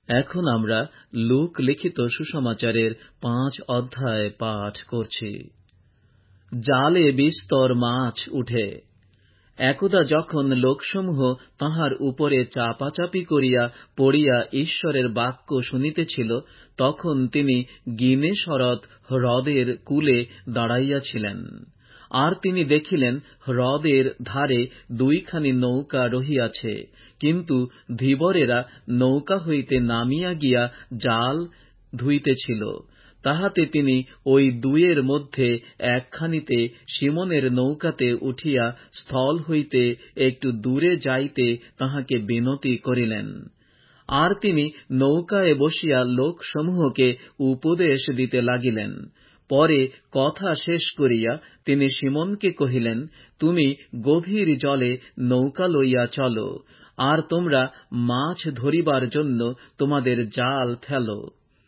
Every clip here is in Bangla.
এখন আমরা লূক লিখিত সুসমাচারের ৫ অধ্যায় পাঠ করছি। জালে বিস্তর মাছ উঠে। একদা যখন লোকসমূহ তাঁহার উপরে চাপাচাপি করিয়া পড়িয়া ঈশ্বরের বাক্য শুনিতেছিল, তখন তিনি গিনেসরত হ্রদের কূলে দাঁড়াইয়াছিলেন। আর তিনি দেখিলেন, হ্রদের ধারে ২খানি নৌকা রহিয়াছে, কিন্তু ধীবরেরা নৌকা হইতে নামিয়া গিয়া জাল ধুইতেছিল। তাহাতে তিনি ওই দুইয়ের মধ্যে একখানিতে, সিমনের নৌকাতে উঠিয়া স্থল হইতে একটু দূরে যাইতে তাহাকে বিনতি করিলেন। আর তিনি নৌকায় বসিয়া লোকসমূহকে উপদেশ দিতে লাগিলেন। পরে কথা শেষ করিয়া তিনি সিমনকে কহিলেন, তুমি গভীর জলে নৌকা লইয়া চলো, আর তোমরা মাছ ধরিবার জন্য তোমাদের জাল ফেলো।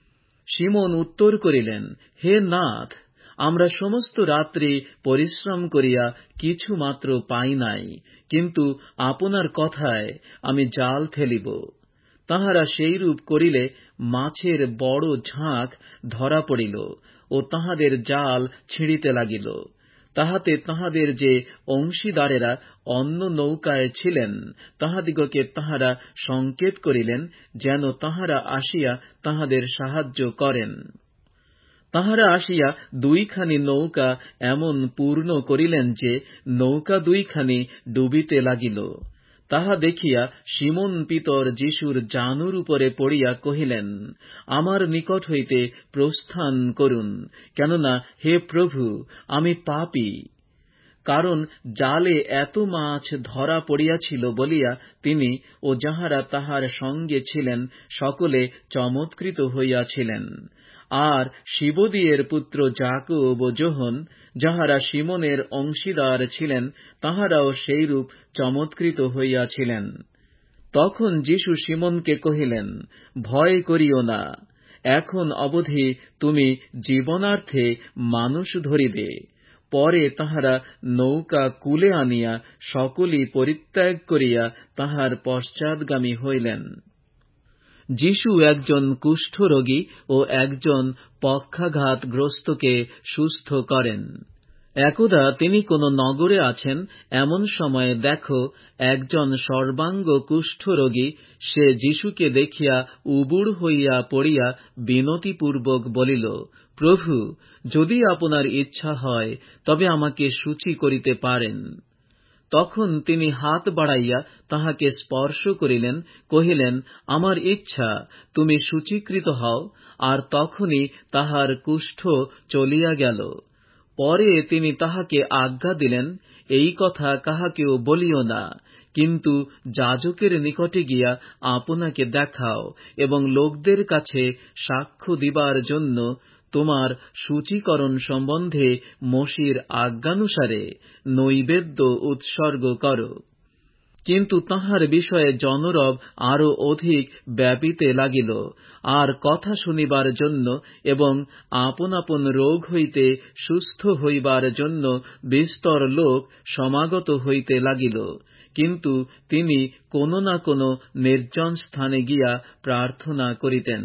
সিমন উত্তর করিলেন, হে নাথ, আমরা সমস্ত রাত্রি পরিশ্রম করিয়া কিছু মাত্র পাই নাই, কিন্তু আপনার কথায় আমি জাল ফেলিব। তাহারা সেইরূপ করিলে মাছের বড় ঝাঁক ধরা পড়িল ও তাহাদের জাল ছিঁড়িতে লাগিল। তাহাতে তাহাদের যে অংশীদারেরা অন্য নৌকায় ছিলেন, তাহাদিগকে তাহারা সংকেত করিলেন, যেন তাহারা আসিয়া তাহাদের সাহায্য করেন। তাহারা আসিয়া ২খানি নৌকা এমন পূর্ণ করিলেন যে নৌকা ২খানি ডুবিতে লাগিল। তাহা দেখিয়া সিমন পিতর যীশুর জানুর উপরে পড়িয়া কহিলেন, আমার নিকট হইতে প্রস্থান করুন, কেননা হে প্রভু, আমি পাপী। কারণ জালে এত মাছ ধরা পড়িয়াছিল বলিয়া তিনি ও যাহারা তাহার সঙ্গে ছিলেন সকলে চমৎকৃত হইয়াছিলেন। আর শিবদিয়ের পুত্র যাকব ও যোহন, যাহারা সিমনের অংশীদার ছিলেন, তাহারাও সেইরূপ চমৎকৃত হইয়াছিলেন। তখন যীশু সিমনকে কহিলেন, ভয় করিও না, এখন অবধি তুমি জীবনার্থে মানুষ ধরিবে। পরে তাহারা নৌকা কূলে আনিয়া সকলই পরিত্যাগ করিয়া তাহার পশ্চাৎগামী হইলেন। যীশু একজন কুষ্ঠরোগী ও একজন পক্ষাঘাতগ্রস্তকে সুস্থ করেন। একদা তিনি কোন নগরে আছেন, এমন সময়ে দেখো, একজন সর্বাঙ্গ কুষ্ঠরোগী, সে যীশুকে দেখিয়া উবুড় হইয়া পড়িয়া বিনতিপূর্বক বলিল, প্রভু, যদি আপনার ইচ্ছা হয়, তবে আমাকে শুচি করিতে পারেন। তখন তিনি হাত বাড়াইয়া তাহাকে স্পর্শ করিলেন, কহিলেন, আমার ইচ্ছা, তুমি শুচীকৃত হও। আর তখনই তাহার কুষ্ঠ চলিয়া গেল। পরে তিনি তাহাকে আজ্ঞা দিলেন, এই কথা কাহাকেও বলিও না, কিন্তু যাজকের নিকটে গিয়া আপনাকে দেখাও এবং লোকদের কাছে সাক্ষ্য দিবার জন্য তোমার শুচীকরণ সম্বন্ধে মোশির আজ্ঞানুসারে নৈবেদ্য উৎসর্গ কর। কিন্তু তাহার বিষয়ে জনরব আরো অধিক ব্যাপিতে লাগিল, আর কথা শুনিবার জন্য এবং আপন আপন রোগ হইতে সুস্থ হইবার জন্য বিস্তর লোক সমাগত হইতে লাগিল। কিন্তু তিনি কোন না কোন নির্জন স্থানে গিয়া প্রার্থনা করিতেন।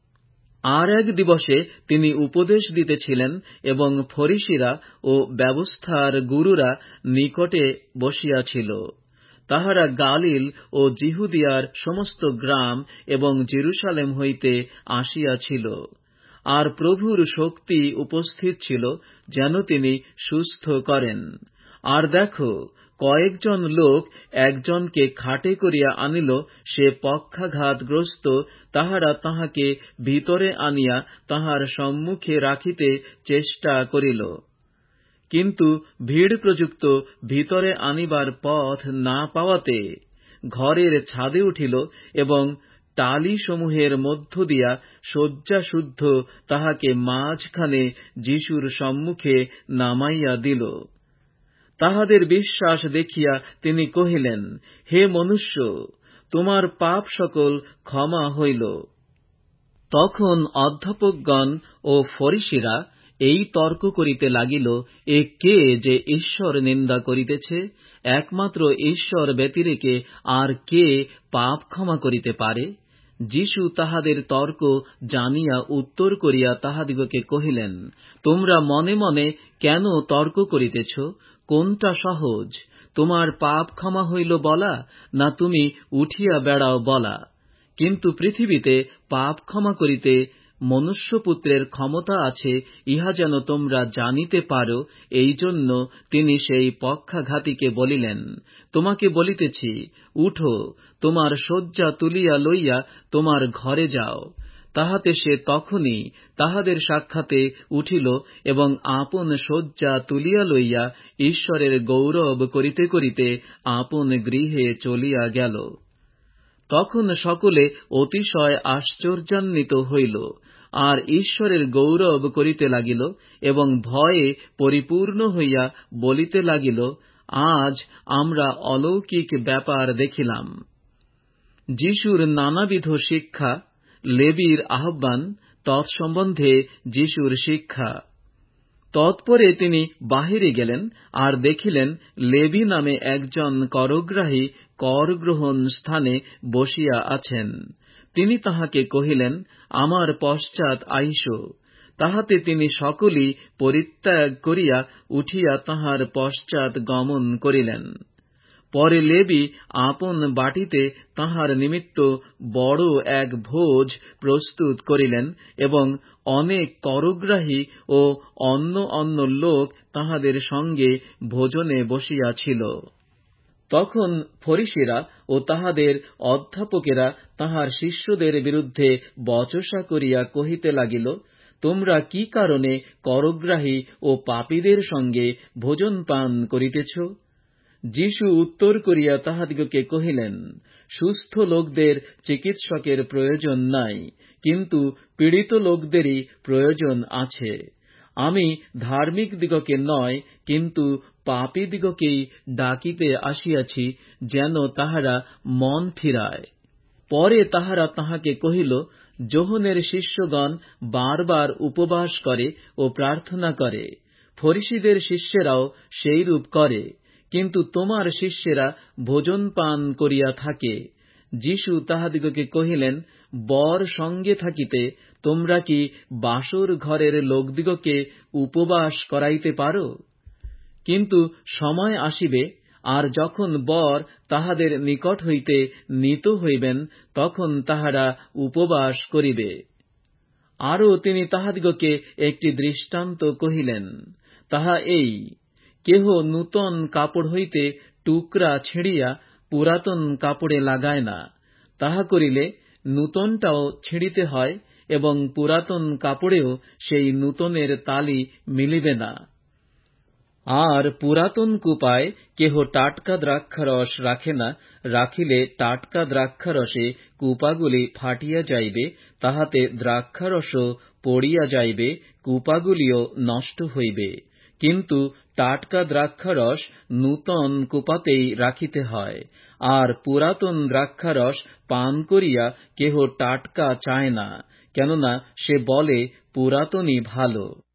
আর এক দিবসে তিনি উপদেশ দিতেছিলেন এবং ফরিসীরা ও ব্যবস্থার গুরুরা নিকটে বসিয়াছিল। তাহারা গালিল ও জিহুদিয়ার সমস্ত গ্রাম এবং জেরুসালেম হইতে আসিয়াছিল। আর প্রভুর শক্তি উপস্থিত ছিল, যেন তিনি সুস্থ করেন। আর দেখো, কয়েকজন লোক একজনকে খাটে করিয়া আনিল, সে পক্ষাঘাতগ্রস্ত। তাহারা তাহাকে ভিতরে আনিয়া তাহার সম্মুখে রাখিতে চেষ্টা করিল। কিন্তু ভিড় প্রযুক্ত ভিতরে আনিবার পথ না পাওয়াতে ঘরের ছাদে উঠিল এবং টালি সমূহের মধ্য দিয়া শয্যাশুদ্ধ তাহাকে মাঝখানে যীশুর সম্মুখে নামাইয়া দিল। তাহাদের বিশ্বাস দেখিয়া তিনি কহিলেন, হে মনুষ্য, তোমার পাপ সকল ক্ষমা হইল। তখন অধ্যাপকগণ ও ফরিসীরা এই তর্ক করিতে লাগিল, এ কে যে ঈশ্বর নিন্দা করিতেছে? একমাত্র ঈশ্বর ব্যতিরেকে আর কে পাপ ক্ষমা করিতে পারে? যীশু তাহাদের তর্ক জানিয়া উত্তর করিয়া তাহাদিগকে কহিলেন, তোমরা মনে মনে কেন তর্ক করিতেছ? কোনটা সহজ, তোমার পাপ ক্ষমা হইল বলা, না তুমি উঠিয়া বেড়াও বলা? কিন্তু পৃথিবীতে পাপ ক্ষমা করিতে মনুষ্যপুত্রের ক্ষমতা আছে, ইহা যেন তোমরা জানিতে পারো, এই জন্য তিনি সেই পক্ষাঘাতীকে বলিলেন, তোমাকে বলিতেছি, উঠো, তোমার শয্যা তুলিয়া লইয়া তোমার ঘরে যাও। তাহাতে সে তখনই তাহাদের সাক্ষাতে উঠিল এবং আপন শয্যা তুলিয়া লইয়া ঈশ্বরের গৌরব করিতে করিতে আপন গৃহে চলিয়া গেল। তখন সকলে অতিশয় আশ্চর্যান্বিত হইল, আর ঈশ্বরের গৌরব করিতে লাগিল এবং ভয়ে পরিপূর্ণ হইয়া বলিতে লাগিল, আজ আমরা অলৌকিক ব্যাপার দেখিলাম। যীশুর নানাবিধ শিক্ষা, লেবীর আহ্বান, তৎসম্বন্ধে যীশুর শিক্ষা। তৎপরে তিনি বাহিরে গেলেন, আর দেখিলেন লেবী নামে একজন করগ্রাহী কর গ্রহণ স্থানে বসিয়া আছেন। তিনি তাহাকে কহিলেন, আমার পশ্চাৎ আইস। তাহাতে তিনি সকলই পরিত্যাগ করিয়া উঠিয়া তাহার পশ্চাৎ গমন করিলেন। পরে লেবী আপন বাটিতে তাহার নিমিত্ত বড় এক ভোজ প্রস্তুত করিলেন এবং অনেক করগ্রাহী ও অন্য অন্য লোক তাহাদের সঙ্গে ভোজনে বসিয়াছিল। তখন ফরিসীরা ও তাহাদের অধ্যাপকেরা তাহার শিষ্যদের বিরুদ্ধে বচসা করিয়া কহিতে লাগিল, তোমরা কি কারণে করগ্রাহী ও পাপীদের সঙ্গে ভোজন পান করিতেছ? যীশু উত্তর করিয়া তাহাদিগকে কহিলেন, সুস্থ লোকদের চিকিৎসকের প্রয়োজন নাই, কিন্তু পীড়িত লোকদেরই প্রয়োজন আছে। আমি ধার্মিক দিগকে নয়, কিন্তু পাপী দিগকেই ডাকিতে আসিয়াছি, যেন তাহারা মন ফিরায়। পরে তাহারা তাহাকে কহিল, যোহনের শিষ্যগণ বারবার উপবাস করে ও প্রার্থনা করে, ফরিসীদের শিষ্যেরাও সেইরূপ করে, কিন্তু তোমার শিষ্যেরা ভোজন পান করিয়া থাকে। যীশু তাহাদিগকে কহিলেন, বর সঙ্গে থাকিতে তোমরা কি বাসর ঘরের লোকদিগকে উপবাস করাইতে পারো? কিন্তু সময় আসিবে, আর যখন বর তাহাদের নিকট হইতে নীত হইবেন, তখন তাহারা উপবাস করিবে। আরও তিনি তাহাদিগকে একটি দৃষ্টান্ত কহিলেন, তাহা এই, কেহ নূতন কাপড় হইতে টুকরা ছিঁড়িয়া পুরাতন কাপড়ে লাগায় না, তাহা করিলে নূতনটাও ছিঁড়িতে হয় এবং পুরাতন কাপড়েও সেই নূতনের তালি মিলিবে না। আর পুরাতন কুপায় কেহ টাটকা দ্রাক্ষারস রাখে না, রাখিলে টাটকা দ্রাক্ষারসে কুপাগুলি ফাটিয়া যাইবে, তাহাতে দ্রাক্ষারসও পড়িয়া যাইবে, কুপাগুলিও নষ্ট হইবে। কিন্তু টাটকা দ্রাক্ষারস নূতন কুপাতেই রাখিতে হয়। আর পুরাতন দ্রাক্ষারস পান করিয়া কেহ টাটকা চায় না, কেননা সে বলে পুরাতনই ভালো।